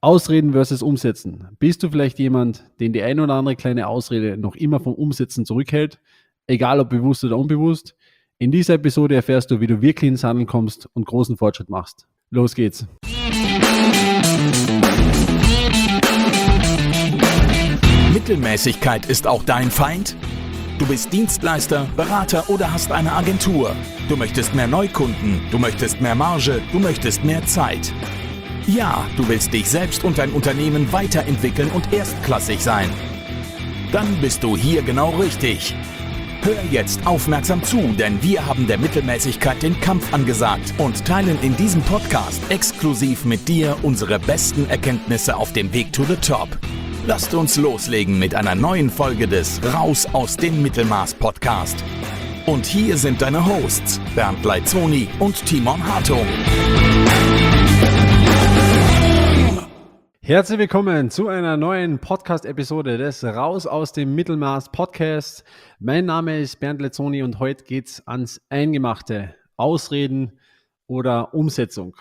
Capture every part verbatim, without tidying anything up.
Ausreden versus Umsetzen. Bist du vielleicht jemand, den die eine oder andere kleine Ausrede noch immer vom Umsetzen zurückhält? Egal ob bewusst oder unbewusst. In dieser Episode erfährst du, wie du wirklich ins Handeln kommst und großen Fortschritt machst. Los geht's! Mittelmäßigkeit ist auch dein Feind? Du bist Dienstleister, Berater oder hast eine Agentur. Du möchtest mehr Neukunden, du möchtest mehr Marge, du möchtest mehr Zeit. Ja, du willst dich selbst und dein Unternehmen weiterentwickeln und erstklassig sein. Dann bist du hier genau richtig. Hör jetzt aufmerksam zu, denn wir haben der Mittelmäßigkeit den Kampf angesagt und teilen in diesem Podcast exklusiv mit dir unsere besten Erkenntnisse auf dem Weg to the top. Lasst uns loslegen mit einer neuen Folge des Raus aus dem Mittelmaß Podcast. Und hier sind deine Hosts Bernd Leitzoni und Timon Hartung. Herzlich willkommen zu einer neuen Podcast-Episode des Raus aus dem Mittelmaß Podcasts. Mein Name ist Bernd Leitzoni und heute geht's ans Eingemachte. Ausreden oder Umsetzung.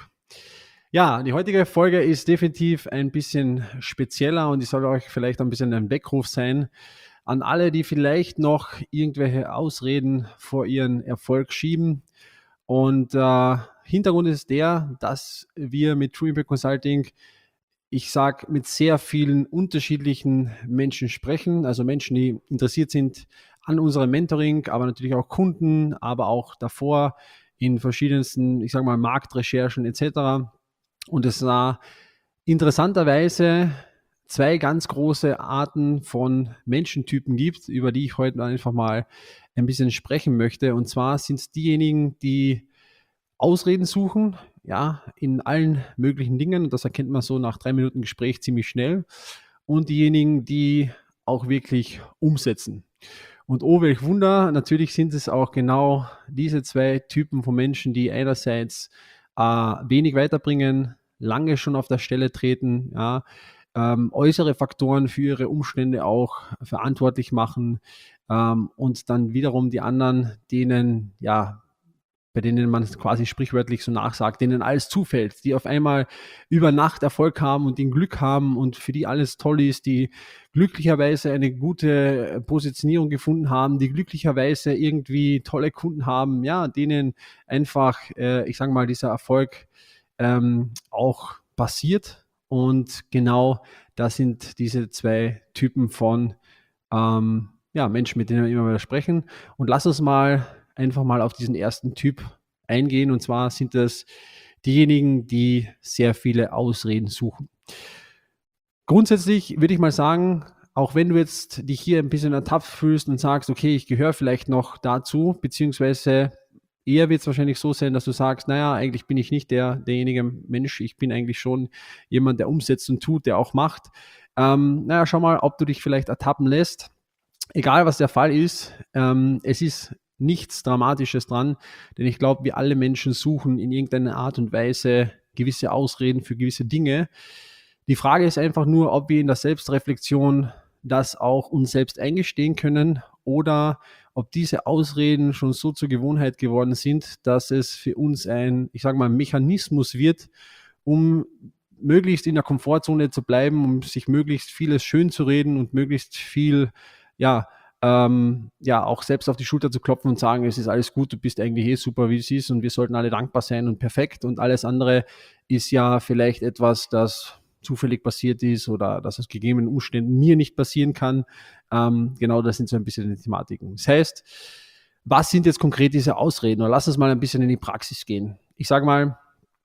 Ja, die heutige Folge ist definitiv ein bisschen spezieller und die soll euch vielleicht ein bisschen ein Weckruf sein an alle, die vielleicht noch irgendwelche Ausreden vor ihren Erfolg schieben. Und äh, Hintergrund ist der, dass wir mit True Impact Consulting, ich sage, mit sehr vielen unterschiedlichen Menschen sprechen, also Menschen, die interessiert sind an unserem Mentoring, aber natürlich auch Kunden, aber auch davor in verschiedensten, ich sage mal, Marktrecherchen et cetera. Und es da interessanterweise zwei ganz große Arten von Menschentypen gibt, über die ich heute einfach mal ein bisschen sprechen möchte. Und zwar sind es diejenigen, die Ausreden suchen, ja, in allen möglichen Dingen. Und das erkennt man so nach drei Minuten Gespräch ziemlich schnell. Und diejenigen, die auch wirklich umsetzen. Und oh, welch Wunder, natürlich sind es auch genau diese zwei Typen von Menschen, die einerseits äh, wenig weiterbringen, lange schon auf der Stelle treten, ja, ähm, äußere Faktoren für ihre Umstände auch verantwortlich machen ähm, und dann wiederum die anderen, denen, ja, bei denen man quasi sprichwörtlich so nachsagt, denen alles zufällt, die auf einmal über Nacht Erfolg haben und den Glück haben und für die alles toll ist, die glücklicherweise eine gute Positionierung gefunden haben, die glücklicherweise irgendwie tolle Kunden haben, ja, denen einfach, äh, ich sage mal, dieser Erfolg ähm, auch passiert. Und genau das sind diese zwei Typen von ähm, ja, Menschen, mit denen wir immer wieder sprechen. Und lass uns mal einfach mal auf diesen ersten Typ eingehen. Und zwar sind das diejenigen, die sehr viele Ausreden suchen. Grundsätzlich würde ich mal sagen, auch wenn du jetzt dich hier ein bisschen ertappt fühlst und sagst, okay, ich gehöre vielleicht noch dazu, beziehungsweise eher wird es wahrscheinlich so sein, dass du sagst, naja, eigentlich bin ich nicht der, derjenige Mensch, ich bin eigentlich schon jemand, der umsetzt und tut, der auch macht. Ähm, naja, schau mal, ob du dich vielleicht ertappen lässt. Egal, was der Fall ist, ähm, es ist nichts Dramatisches dran, denn ich glaube, wir alle Menschen suchen in irgendeiner Art und Weise gewisse Ausreden für gewisse Dinge. Die Frage ist einfach nur, ob wir in der Selbstreflexion das auch uns selbst eingestehen können oder ob diese Ausreden schon so zur Gewohnheit geworden sind, dass es für uns ein, ich sage mal, Mechanismus wird, um möglichst in der Komfortzone zu bleiben, um sich möglichst vieles schön zu reden und möglichst viel, ja, Ähm, ja, auch selbst auf die Schulter zu klopfen und sagen, es ist alles gut, du bist eigentlich eh super, wie es ist und wir sollten alle dankbar sein und perfekt und alles andere ist ja vielleicht etwas, das zufällig passiert ist oder dass aus gegebenen Umständen mir nicht passieren kann. Ähm, genau, das sind so ein bisschen die Thematiken. Das heißt, was sind jetzt konkret diese Ausreden? Oder lass uns mal ein bisschen in die Praxis gehen. Ich sage mal,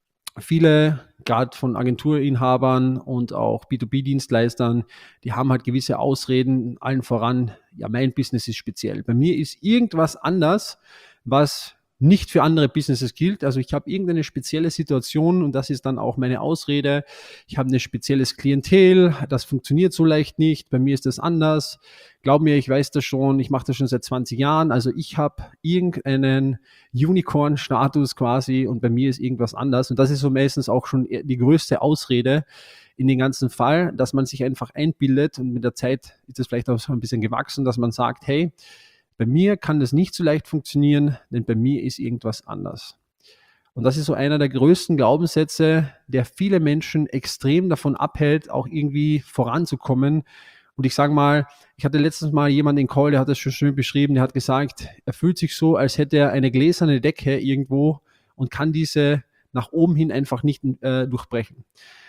viele, gerade von Agenturinhabern und auch B zwei B-Dienstleistern, die haben halt gewisse Ausreden, allen voran, ja, mein Business ist speziell. Bei mir ist irgendwas anders, was nicht für andere Businesses gilt. Also ich habe irgendeine spezielle Situation und das ist dann auch meine Ausrede. Ich habe ein spezielles Klientel, das funktioniert so leicht nicht. Bei mir ist das anders. Glaub mir, ich weiß das schon. Ich mache das schon seit zwanzig Jahren. Also ich habe irgendeinen Unicorn-Status quasi und bei mir ist irgendwas anders. Und das ist so meistens auch schon die größte Ausrede in den ganzen Fall, dass man sich einfach einbildet und mit der Zeit ist es vielleicht auch so ein bisschen gewachsen, dass man sagt, hey, bei mir kann das nicht so leicht funktionieren, denn bei mir ist irgendwas anders. Und das ist so einer der größten Glaubenssätze, der viele Menschen extrem davon abhält, auch irgendwie voranzukommen. Und ich sage mal, ich hatte letztens mal jemanden in Call, der hat das schon schön beschrieben, der hat gesagt, er fühlt sich so, als hätte er eine gläserne Decke irgendwo und kann diese nach oben hin einfach nicht äh, durchbrechen.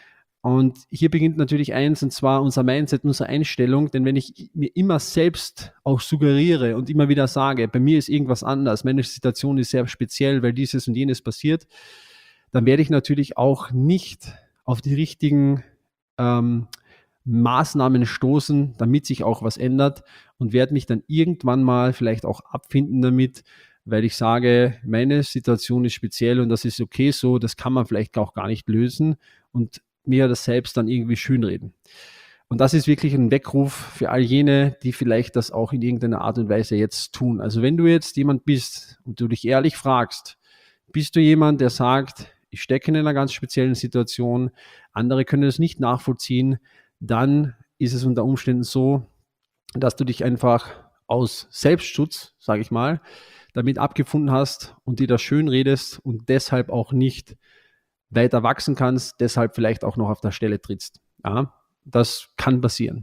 Und hier beginnt natürlich eins, und zwar unser Mindset, unsere Einstellung, denn wenn ich mir immer selbst auch suggeriere und immer wieder sage, bei mir ist irgendwas anders, meine Situation ist sehr speziell, weil dieses und jenes passiert, dann werde ich natürlich auch nicht auf die richtigen ähm, Maßnahmen stoßen, damit sich auch was ändert und werde mich dann irgendwann mal vielleicht auch abfinden damit, weil ich sage, meine Situation ist speziell und das ist okay so, das kann man vielleicht auch gar nicht lösen und mir das selbst dann irgendwie schönreden. Und das ist wirklich ein Weckruf für all jene, die vielleicht das auch in irgendeiner Art und Weise jetzt tun. Also wenn du jetzt jemand bist und du dich ehrlich fragst, bist du jemand, der sagt, ich stecke in einer ganz speziellen Situation, andere können es nicht nachvollziehen, dann ist es unter Umständen so, dass du dich einfach aus Selbstschutz, sage ich mal, damit abgefunden hast und dir das schön redest und deshalb auch nicht weiter wachsen kannst, deshalb vielleicht auch noch auf der Stelle trittst. Ja, das kann passieren.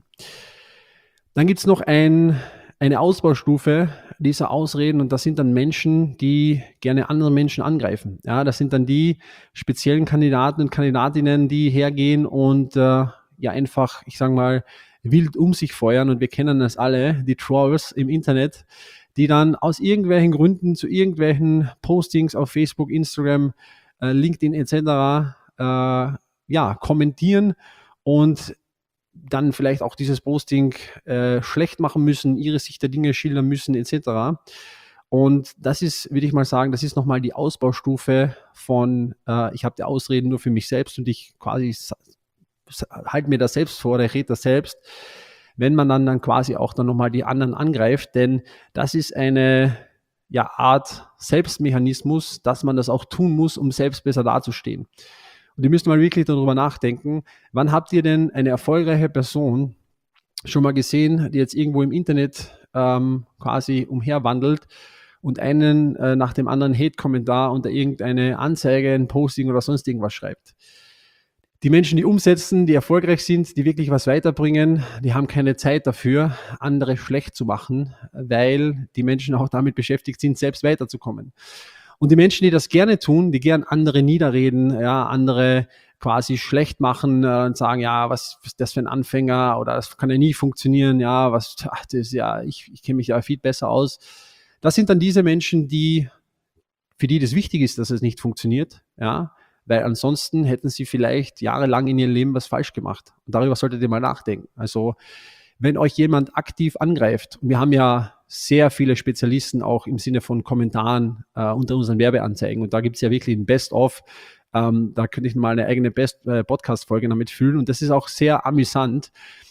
Dann gibt es noch ein, eine Ausbaustufe dieser Ausreden und das sind dann Menschen, die gerne andere Menschen angreifen. Ja, das sind dann die speziellen Kandidaten und Kandidatinnen, die hergehen und äh, ja einfach, ich sage mal, wild um sich feuern und wir kennen das alle, die Trolls im Internet, die dann aus irgendwelchen Gründen zu irgendwelchen Postings auf Facebook, Instagram, äh, LinkedIn et cetera äh, ja, kommentieren und dann vielleicht auch dieses Posting äh, schlecht machen müssen, ihre Sicht der Dinge schildern müssen et cetera. Und das ist, würde ich mal sagen, das ist nochmal die Ausbaustufe von, äh, ich habe die Ausreden nur für mich selbst und ich quasi halte mir das selbst vor, oder ich rede das selbst, wenn man dann, dann quasi auch dann nochmal die anderen angreift, denn das ist eine ja, Art Selbstmechanismus, dass man das auch tun muss, um selbst besser dazustehen. Und ihr müsst mal wirklich darüber nachdenken, wann habt ihr denn eine erfolgreiche Person schon mal gesehen, die jetzt irgendwo im Internet ähm, quasi umherwandelt und einen äh, nach dem anderen Hate-Kommentar unter irgendeine Anzeige, ein Posting oder sonst irgendwas schreibt. Die Menschen, die umsetzen, die erfolgreich sind, die wirklich was weiterbringen, die haben keine Zeit dafür, andere schlecht zu machen, weil die Menschen auch damit beschäftigt sind, selbst weiterzukommen. Und die Menschen, die das gerne tun, die gern andere niederreden, ja, andere quasi schlecht machen äh, und sagen, ja, was ist das für ein Anfänger oder das kann ja nie funktionieren, ja, was, ach, das ist ja, ich, ich kenne mich ja viel besser aus. Das sind dann diese Menschen, die, für die das wichtig ist, dass es nicht funktioniert, ja, weil ansonsten hätten sie vielleicht jahrelang in ihrem Leben was falsch gemacht. Und darüber solltet ihr mal nachdenken. Also wenn euch jemand aktiv angreift, und wir haben ja sehr viele Spezialisten auch im Sinne von Kommentaren äh, unter unseren Werbeanzeigen und da gibt es ja wirklich ein Best-of, ähm, da könnte ich mal eine eigene Best- äh, Podcast-Folge damit füllen und das ist auch sehr amüsant.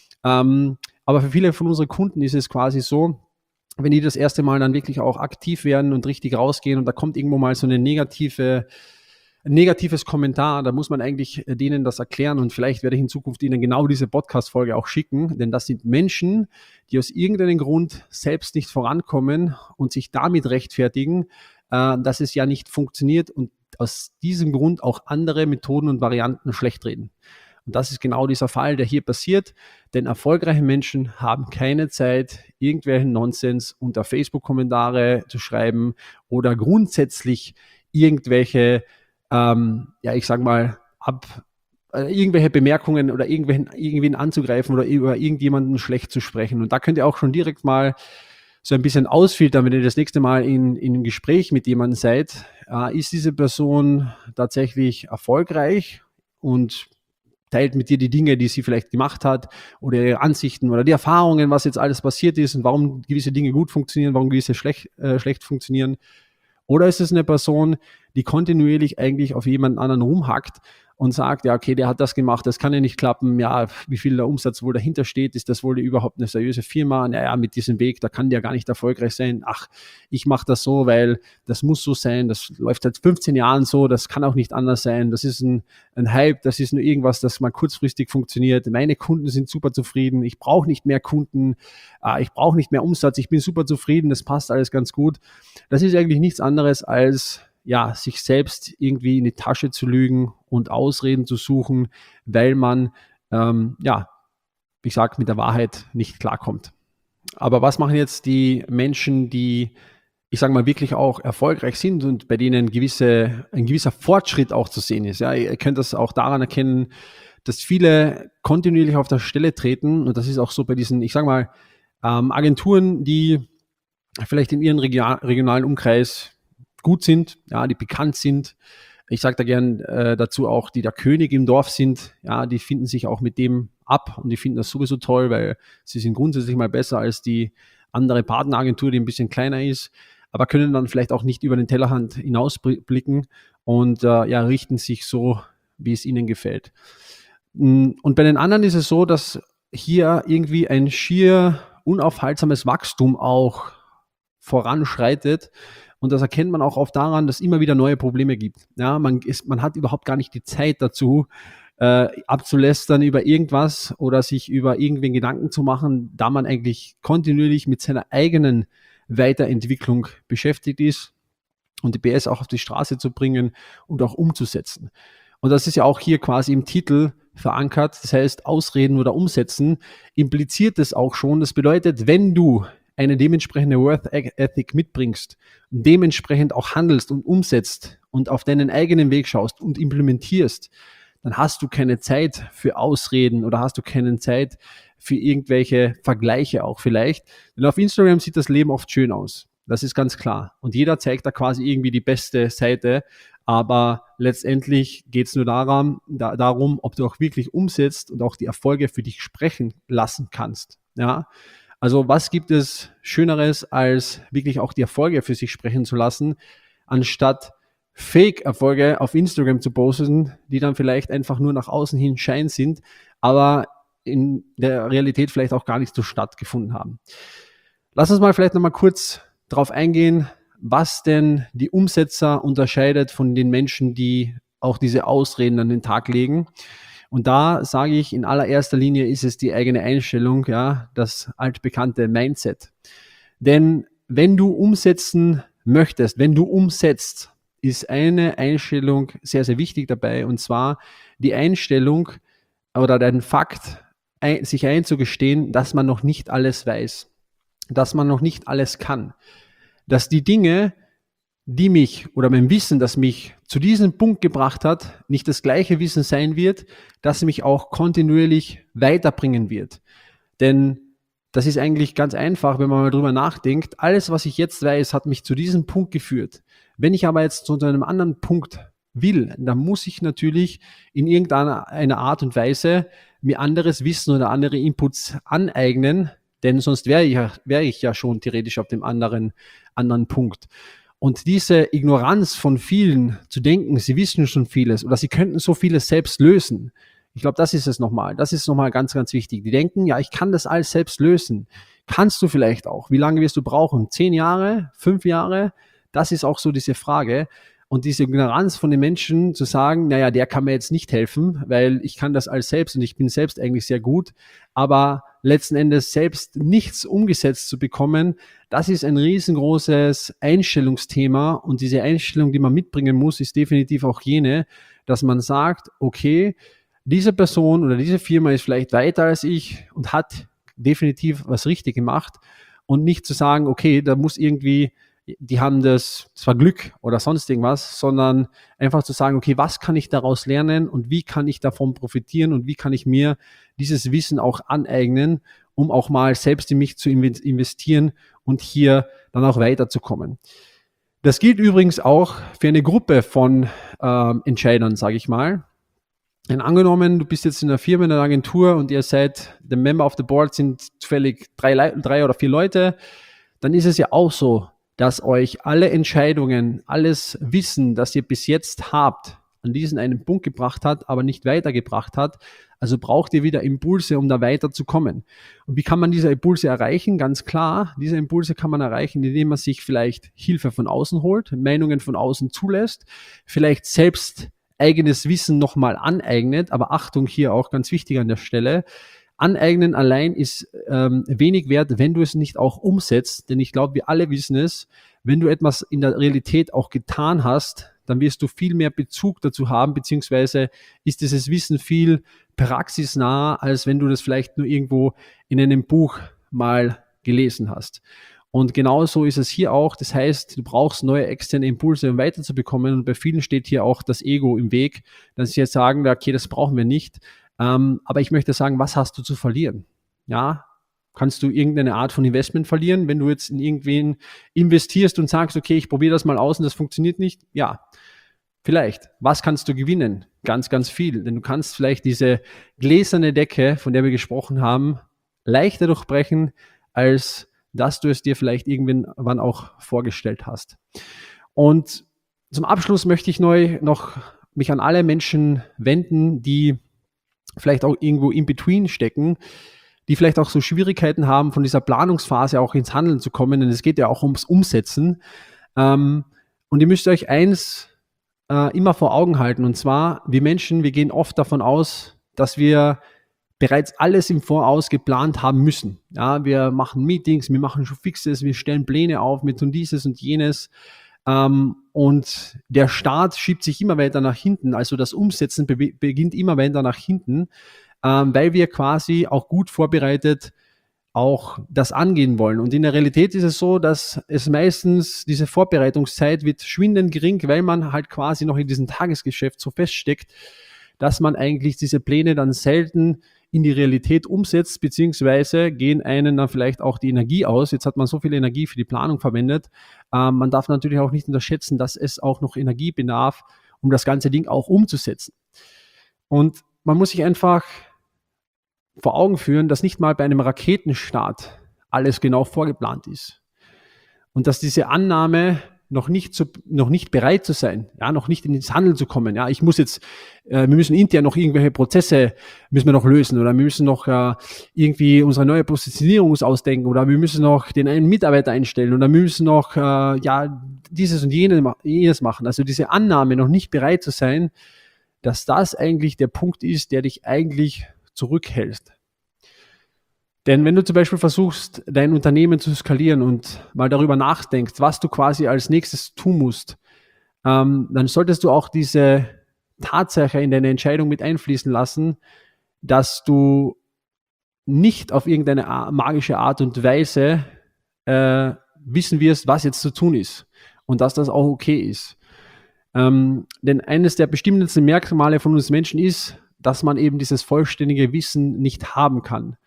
Ähm, aber für viele von unseren Kunden ist es quasi so, wenn die das erste Mal dann wirklich auch aktiv werden und richtig rausgehen und da kommt irgendwo mal so eine negative ein negatives Kommentar, da muss man eigentlich denen das erklären und vielleicht werde ich in Zukunft ihnen genau diese Podcast-Folge auch schicken, denn das sind Menschen, die aus irgendeinem Grund selbst nicht vorankommen und sich damit rechtfertigen, äh, dass es ja nicht funktioniert und aus diesem Grund auch andere Methoden und Varianten schlecht reden. Und das ist genau dieser Fall, der hier passiert, denn erfolgreiche Menschen haben keine Zeit, irgendwelchen Nonsens unter Facebook-Kommentare zu schreiben oder grundsätzlich irgendwelche Ähm, ja, ich sag mal, ab äh, irgendwelche Bemerkungen oder irgendwen, irgendwen anzugreifen oder über irgendjemanden schlecht zu sprechen. Und da könnt ihr auch schon direkt mal so ein bisschen ausfiltern, wenn ihr das nächste Mal in, in einem Gespräch mit jemandem seid. Äh, ist diese Person tatsächlich erfolgreich und teilt mit dir die Dinge, die sie vielleicht gemacht hat oder ihre Ansichten oder die Erfahrungen, was jetzt alles passiert ist und warum gewisse Dinge gut funktionieren, warum gewisse schlecht, äh, schlecht funktionieren. Oder ist es eine Person, die kontinuierlich eigentlich auf jemanden anderen rumhackt und sagt, ja, okay, der hat das gemacht, das kann ja nicht klappen, ja, wie viel der Umsatz wohl dahinter steht, ist das wohl überhaupt eine seriöse Firma? Naja, mit diesem Weg, da kann der gar nicht erfolgreich sein. Ach, ich mache das so, weil das muss so sein, das läuft seit fünfzehn Jahren so, das kann auch nicht anders sein, das ist ein, ein Hype, das ist nur irgendwas, das mal kurzfristig funktioniert. Meine Kunden sind super zufrieden, ich brauche nicht mehr Kunden, äh, ich brauche nicht mehr Umsatz, ich bin super zufrieden, das passt alles ganz gut. Das ist eigentlich nichts anderes als ja, sich selbst irgendwie in die Tasche zu lügen und Ausreden zu suchen, weil man, ähm, ja, wie gesagt, mit der Wahrheit nicht klarkommt. Aber was machen jetzt die Menschen, die, ich sage mal, wirklich auch erfolgreich sind und bei denen gewisse, ein gewisser Fortschritt auch zu sehen ist? Ja, ihr könnt das auch daran erkennen, dass viele kontinuierlich auf der Stelle treten, und das ist auch so bei diesen, ich sage mal, ähm, Agenturen, die vielleicht in ihrem regionalen Umkreis gut sind, ja, die bekannt sind. Ich sage da gern äh, dazu auch, die der König im Dorf sind, ja, die finden sich auch mit dem ab und die finden das sowieso toll, weil sie sind grundsätzlich mal besser als die andere Partneragentur, die ein bisschen kleiner ist, aber können dann vielleicht auch nicht über den Tellerrand hinausblicken und äh, ja, richten sich so, wie es ihnen gefällt. Und bei den anderen ist es so, dass hier irgendwie ein schier unaufhaltsames Wachstum auch voranschreitet. Und das erkennt man auch oft daran, dass es immer wieder neue Probleme gibt. Ja, man, ist, man hat überhaupt gar nicht die Zeit dazu, äh, abzulästern über irgendwas oder sich über irgendwen Gedanken zu machen, da man eigentlich kontinuierlich mit seiner eigenen Weiterentwicklung beschäftigt ist und die P S auch auf die Straße zu bringen und auch umzusetzen. Und das ist ja auch hier quasi im Titel verankert. Das heißt, ausreden oder umsetzen impliziert es auch schon. Das bedeutet, wenn du eine dementsprechende Worth Ethic mitbringst und dementsprechend auch handelst und umsetzt und auf deinen eigenen Weg schaust und implementierst, dann hast du keine Zeit für Ausreden oder hast du keine Zeit für irgendwelche Vergleiche auch vielleicht. Denn auf Instagram sieht das Leben oft schön aus. Das ist ganz klar. Und jeder zeigt da quasi irgendwie die beste Seite. Aber letztendlich geht es nur daran, da, darum, ob du auch wirklich umsetzt und auch die Erfolge für dich sprechen lassen kannst. Ja. Also was gibt es Schöneres, als wirklich auch die Erfolge für sich sprechen zu lassen, anstatt Fake-Erfolge auf Instagram zu posten, die dann vielleicht einfach nur nach außen hin Schein sind, aber in der Realität vielleicht auch gar nicht so stattgefunden haben. Lass uns mal vielleicht nochmal kurz darauf eingehen, was denn die Umsetzer unterscheidet von den Menschen, die auch diese Ausreden an den Tag legen. Und da sage ich, in allererster Linie ist es die eigene Einstellung, ja, das altbekannte Mindset. Denn wenn du umsetzen möchtest, wenn du umsetzt, ist eine Einstellung sehr, sehr wichtig dabei, und zwar die Einstellung oder den Fakt, sich einzugestehen, dass man noch nicht alles weiß, dass man noch nicht alles kann, dass die Dinge, die mich oder mein Wissen, das mich zu diesem Punkt gebracht hat, nicht das gleiche Wissen sein wird, das mich auch kontinuierlich weiterbringen wird. Denn das ist eigentlich ganz einfach, wenn man mal drüber nachdenkt. Alles, was ich jetzt weiß, hat mich zu diesem Punkt geführt. Wenn ich aber jetzt zu einem anderen Punkt will, dann muss ich natürlich in irgendeiner einer Art und Weise mir anderes Wissen oder andere Inputs aneignen, denn sonst wäre ich, ja, wäre ich ja schon theoretisch auf dem anderen, anderen Punkt. Und diese Ignoranz von vielen, zu denken, sie wissen schon vieles oder sie könnten so vieles selbst lösen. Ich glaube, das ist es nochmal. Das ist nochmal ganz, ganz wichtig. Die denken, ja, ich kann das alles selbst lösen. Kannst du vielleicht auch. Wie lange wirst du brauchen? Zehn Jahre? Fünf Jahre? Das ist auch so diese Frage. Und diese Ignoranz von den Menschen zu sagen, naja, der kann mir jetzt nicht helfen, weil ich kann das alles selbst und ich bin selbst eigentlich sehr gut, aber letzten Endes selbst nichts umgesetzt zu bekommen, das ist ein riesengroßes Einstellungsthema, und diese Einstellung, die man mitbringen muss, ist definitiv auch jene, dass man sagt, okay, diese Person oder diese Firma ist vielleicht weiter als ich und hat definitiv was richtig gemacht, und nicht zu sagen, okay, da muss irgendwie, die haben das, das war Glück oder sonst irgendwas, sondern einfach zu sagen, okay, was kann ich daraus lernen und wie kann ich davon profitieren und wie kann ich mir dieses Wissen auch aneignen, um auch mal selbst in mich zu investieren und hier dann auch weiterzukommen. Das gilt übrigens auch für eine Gruppe von ähm, Entscheidern, sage ich mal. Denn angenommen, du bist jetzt in einer Firma, in einer Agentur und ihr seid, der Member of the Board sind zufällig drei, drei oder vier Leute, dann ist es ja auch so, dass euch alle Entscheidungen, alles Wissen, das ihr bis jetzt habt, an diesen einen Punkt gebracht hat, aber nicht weitergebracht hat. Also braucht ihr wieder Impulse, um da weiterzukommen. Und wie kann man diese Impulse erreichen? Ganz klar, diese Impulse kann man erreichen, indem man sich vielleicht Hilfe von außen holt, Meinungen von außen zulässt, vielleicht selbst eigenes Wissen nochmal aneignet. Aber Achtung, hier auch ganz wichtig an der Stelle, Aneignen allein ist ähm, wenig wert, wenn du es nicht auch umsetzt. Denn ich glaube, wir alle wissen es, wenn du etwas in der Realität auch getan hast, dann wirst du viel mehr Bezug dazu haben, beziehungsweise ist dieses Wissen viel praxisnah, als wenn du das vielleicht nur irgendwo in einem Buch mal gelesen hast. Und genauso ist es hier auch. Das heißt, du brauchst neue externe Impulse, um weiterzubekommen. Und bei vielen steht hier auch das Ego im Weg, dass sie jetzt sagen, okay, das brauchen wir nicht. Ähm, aber ich möchte sagen, was hast du zu verlieren? Ja, kannst du irgendeine Art von Investment verlieren, wenn du jetzt in irgendwen investierst und sagst, okay, ich probiere das mal aus und das funktioniert nicht? Ja, vielleicht. Was kannst du gewinnen? Ganz, ganz viel. Denn du kannst vielleicht diese gläserne Decke, von der wir gesprochen haben, leichter durchbrechen, als dass du es dir vielleicht irgendwann auch vorgestellt hast. Und zum Abschluss möchte ich neu noch mich an alle Menschen wenden, die vielleicht auch irgendwo in between stecken, die vielleicht auch so Schwierigkeiten haben, von dieser Planungsphase auch ins Handeln zu kommen, denn es geht ja auch ums Umsetzen. Ähm, und ihr müsst euch eins äh, immer vor Augen halten, und zwar, wir Menschen, wir gehen oft davon aus, dass wir bereits alles im Voraus geplant haben müssen. Ja, wir machen Meetings, wir machen schon Fixes, wir stellen Pläne auf, wir tun dieses und jenes. Ähm, und der Start schiebt sich immer weiter nach hinten, also das Umsetzen be- beginnt immer weiter nach hinten, ähm, weil wir quasi auch gut vorbereitet auch das angehen wollen. Und in der Realität ist es so, dass es meistens, diese Vorbereitungszeit wird schwindend gering, weil man halt quasi noch in diesem Tagesgeschäft so feststeckt, dass man eigentlich diese Pläne dann selten in die Realität umsetzt, beziehungsweise gehen einen dann vielleicht auch die Energie aus. Jetzt hat man so viel Energie für die Planung verwendet. Ähm, man darf natürlich auch nicht unterschätzen, dass es auch noch Energie bedarf, um das ganze Ding auch umzusetzen. Und man muss sich einfach vor Augen führen, dass nicht mal bei einem Raketenstart alles genau vorgeplant ist. Und dass diese Annahme noch nicht, zu, noch nicht bereit zu sein, ja, noch nicht ins Handeln zu kommen. Ja, ich muss jetzt, äh, wir müssen intern noch irgendwelche Prozesse müssen wir noch lösen oder wir müssen noch äh, irgendwie unsere neue Positionierung ausdenken oder wir müssen noch den einen Mitarbeiter einstellen oder wir müssen noch äh, ja dieses und jenes, jenes machen. Also diese Annahme, noch nicht bereit zu sein, dass das eigentlich der Punkt ist, der dich eigentlich zurückhält. Denn wenn du zum Beispiel versuchst, dein Unternehmen zu skalieren und mal darüber nachdenkst, was du quasi als nächstes tun musst, ähm, dann solltest du auch diese Tatsache in deine Entscheidung mit einfließen lassen, dass du nicht auf irgendeine magische Art und Weise äh, wissen wirst, was jetzt zu tun ist und dass das auch okay ist. Ähm, denn eines der bestimmendsten Merkmale von uns Menschen ist, dass man eben dieses vollständige Wissen nicht haben kann.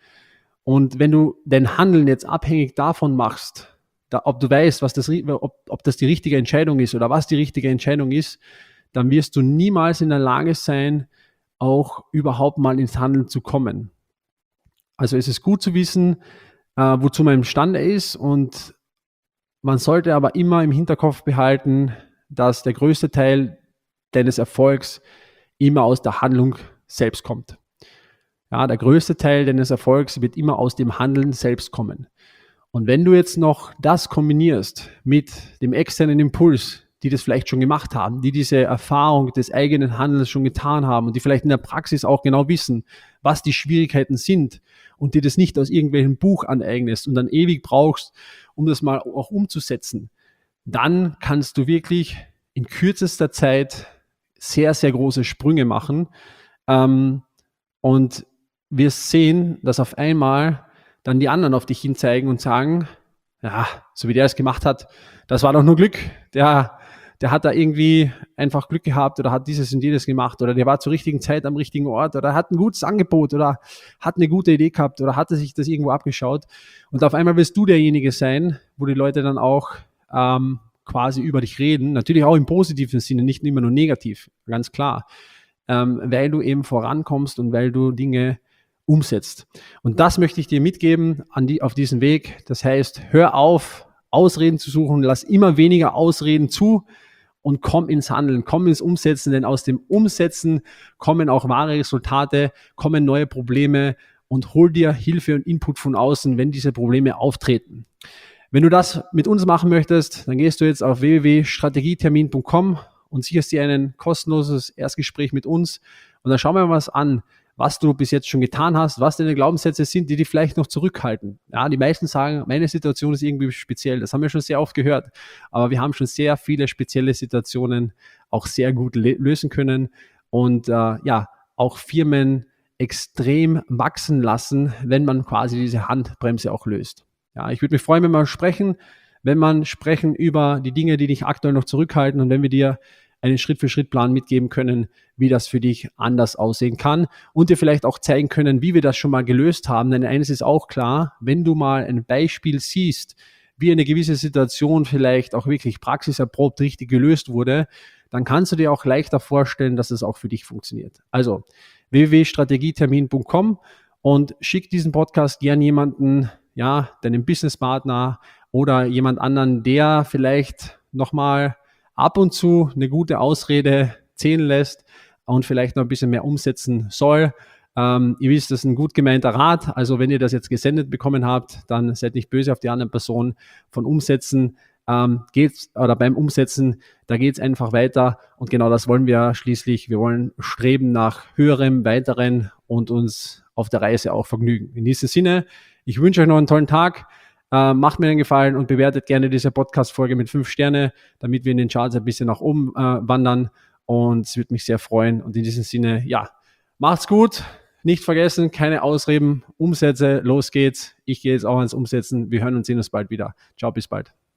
Und wenn du dein Handeln jetzt abhängig davon machst, da, ob du weißt, was das, ob, ob das die richtige Entscheidung ist oder was die richtige Entscheidung ist, dann wirst du niemals in der Lage sein, auch überhaupt mal ins Handeln zu kommen. Also es ist gut zu wissen, äh, wozu man imstande ist, und man sollte aber immer im Hinterkopf behalten, dass der größte Teil deines Erfolgs immer aus der Handlung selbst kommt. Ja, der größte Teil deines Erfolgs wird immer aus dem Handeln selbst kommen. Und wenn du jetzt noch das kombinierst mit dem externen Impuls, die das vielleicht schon gemacht haben, die diese Erfahrung des eigenen Handelns schon getan haben und die vielleicht in der Praxis auch genau wissen, was die Schwierigkeiten sind und dir das nicht aus irgendwelchem Buch aneignest und dann ewig brauchst, um das mal auch umzusetzen, dann kannst du wirklich in kürzester Zeit sehr, sehr große Sprünge machen. Ähm, und wir sehen, dass auf einmal dann die anderen auf dich hinzeigen und sagen, ja, so wie der es gemacht hat, das war doch nur Glück. Der, der hat da irgendwie einfach Glück gehabt oder hat dieses und jenes gemacht oder der war zur richtigen Zeit am richtigen Ort oder hat ein gutes Angebot oder hat eine gute Idee gehabt oder hatte sich das irgendwo abgeschaut. Und auf einmal wirst du derjenige sein, wo die Leute dann auch ähm, quasi über dich reden. Natürlich auch im positiven Sinne, nicht immer nur negativ, ganz klar. Ähm, weil du eben vorankommst und weil du Dinge umsetzt. Und das möchte ich dir mitgeben an die, auf diesen Weg. Das heißt, hör auf, Ausreden zu suchen, lass immer weniger Ausreden zu und komm ins Handeln, komm ins Umsetzen, denn aus dem Umsetzen kommen auch wahre Resultate, kommen neue Probleme und hol dir Hilfe und Input von außen, wenn diese Probleme auftreten. Wenn du das mit uns machen möchtest, dann gehst du jetzt auf w w w punkt strategietermin punkt com und sicherst dir ein kostenloses Erstgespräch mit uns und dann schauen wir mal was an, was du bis jetzt schon getan hast, was deine Glaubenssätze sind, die dich vielleicht noch zurückhalten. Ja, die meisten sagen, meine Situation ist irgendwie speziell. Das haben wir schon sehr oft gehört. Aber wir haben schon sehr viele spezielle Situationen auch sehr gut lösen können und äh, ja, auch Firmen extrem wachsen lassen, wenn man quasi diese Handbremse auch löst. Ja, ich würde mich freuen, wenn wir sprechen, wenn man sprechen über die Dinge, die dich aktuell noch zurückhalten und wenn wir dir einen Schritt-für-Schritt-Plan mitgeben können, wie das für dich anders aussehen kann und dir vielleicht auch zeigen können, wie wir das schon mal gelöst haben. Denn eines ist auch klar, wenn du mal ein Beispiel siehst, wie eine gewisse Situation vielleicht auch wirklich praxiserprobt richtig gelöst wurde, dann kannst du dir auch leichter vorstellen, dass es auch für dich funktioniert. Also w w w punkt strategietermin punkt com und schick diesen Podcast gern jemanden, ja, deinem Businesspartner oder jemand anderen, der vielleicht nochmal ab und zu eine gute Ausrede zählen lässt und vielleicht noch ein bisschen mehr umsetzen soll. Ähm, ihr wisst, das ist ein gut gemeinter Rat. Also wenn ihr das jetzt gesendet bekommen habt, dann seid nicht böse auf die andere Person. Von Umsetzen ähm, geht's, oder beim Umsetzen, da geht es einfach weiter. Und genau das wollen wir schließlich. Wir wollen streben nach höherem, weiteren und uns auf der Reise auch vergnügen. In diesem Sinne, ich wünsche euch noch einen tollen Tag. Uh, macht mir einen Gefallen und bewertet gerne diese Podcast-Folge mit fünf Sterne, damit wir in den Charts ein bisschen nach oben uh, wandern und es würde mich sehr freuen. Und in diesem Sinne, ja, macht's gut, nicht vergessen, keine Ausreden, Umsätze, los geht's. Ich gehe jetzt auch ans Umsetzen. Wir hören und sehen uns bald wieder. Ciao, bis bald.